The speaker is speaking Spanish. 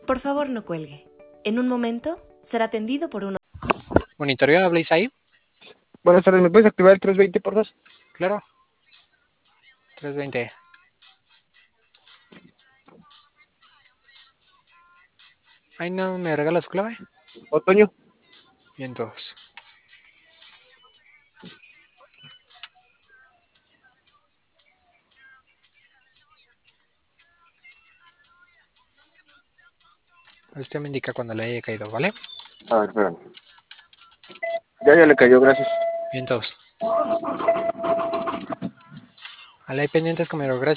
Por favor, no cuelgue. En un momento será atendido por uno. Monitoreo, ¿habláis ahí? Buenas tardes, ¿me puedes activar el 320 por favor? Claro. 320. Ay, no, ¿me regalas su clave? Otoño. Bien, todos. Usted me indica cuando le haya caído, ¿vale? A ver, espérame. Ya le cayó, gracias. Bien, todos. A la hay pendientes, comedor, gracias.